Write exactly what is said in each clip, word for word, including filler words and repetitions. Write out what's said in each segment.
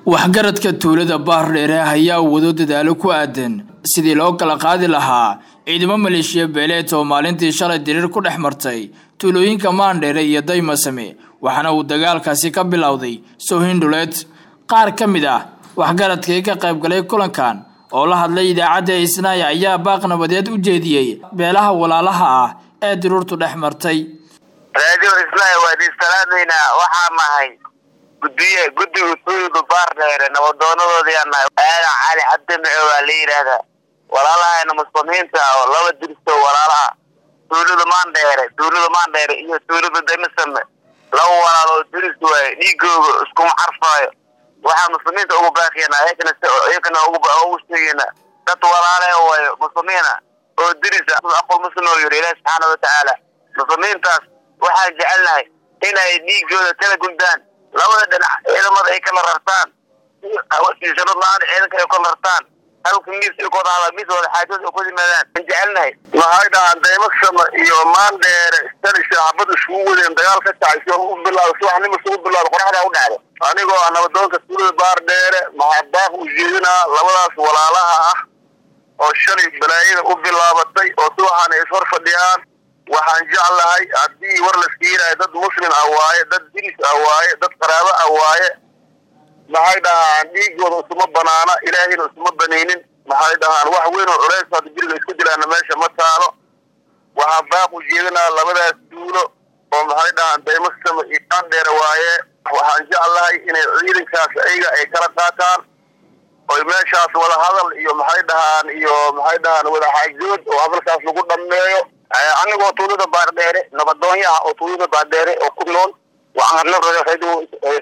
waxgaradka tuulada Baardheere ayaa wado dadaalo ku aadan sidii loo kala qaadi lahaa ciidamo maleeshiya beeleed oo maalintii shalay dirir ku dhexmartay tuulooyinka Maandheere iyo Daymasame waxaana uu dagaalkaasi ka bilowday Soohindhuleed qaar kamid ah waxgaradka ka qayb galay kulankan oo la hadlay idaacadda Isnaaya ayaa baaq nabadeed u jeediyay beelaha walaalaha ah ee dirirtu dhexmartay radio Isnaaya waa disalaadayna waxa mahay guddiye guddiga tuulada Baardheere nabadoonadoodii ana aana cali cabdi waa la yiraahdaa walaalaha muslimiinta oo laba dirso walaalaha tuulada Maandheere tuulada Maandheere iyo tuulada Daymasame laba walaalo dirso way dhigooga isku xarfaayo waxa muslimiinta ugu baaqiyana ayagana ayagana ugu baaqayna dad walaalaha way muslimiina oo dirisa aqoon muslimoo yiri Ilaahay subhanahu wa ta'ala muslimiintaas waxa jecelnahay inay dhigooda kala gundaan labada dhinac ciidamada ay kala rartaan awasi sharmaan ciidanka ay kala rartaan halka miis ay ku dhaala mid wada xaajad ku yimaadaan jecelnahay waxay dhahaan Daymasame iyo Maandheere sari shacabadu isku wadeen dagaal ka tacayso u bilaabo subaxnimo soo bilaabo qorraxda u dhacday anigoo nabadoonka tuulada Baardheere maxabaaq u jeedina labadaas walaalaha ah oo shalay balaayada u bilaabatay oo subaxan ay soo fadhiyaan waxaan jeclahay hadii war la siiyay dad muslim ah waaye dad dilis ah waaye dad qaraabo ah waaye maxay dhahaan dhiigooda usuma banaana ilaahayna usuma baneenin maxay dhahaan wax weyn oo culays ah jirka isku dilaana meesha ma taalo waxa baaq u jeedinaa labadaas tuulo oo maxay dhahaan Daymasame iyo Maandheere waaye waxaan jeclahay inay ciidankaas ayaga ay kala qaataan oo meeshaas wada hadal iyo maxay dhahaan iyo maxay dhahaan wada xaajood oo hadalkaas lagu dhameeyo anigoo tuulada Baardheere nabadoonyaha oo tuulada Baardheere oo ku nool waxaan rabaa radio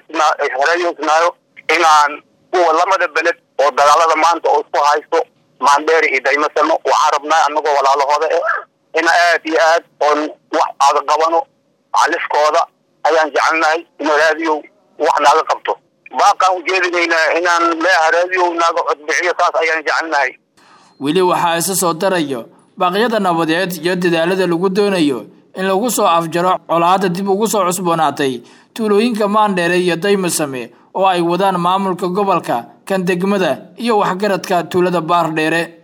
radio Isnaayo inaan kuwa lamada beled oo dagaalada maanta oo isku haysto Maandheere iyo Daymasame waxaan rabnaa anagoo walaalahooda in aad iyo aad oo wax aad qabano caliskooda ayaan jecelnahay in radio wax naga qabto baaqan u jeedinayna inaan leeyahay radio naga codbixiyo taas ayaan jecelnahay wili waxa isa soo darayo baaqyada nabadeed iyo dadaalada lagu doonayo in lagu soo afjaro colaadda dib ugu soo cusboonaatay tuulooyinka Maandheere iyo Daymasame oo ay wadaan maamulka gobolka kan degmada iyo waxgaradka tuulada Baardheere.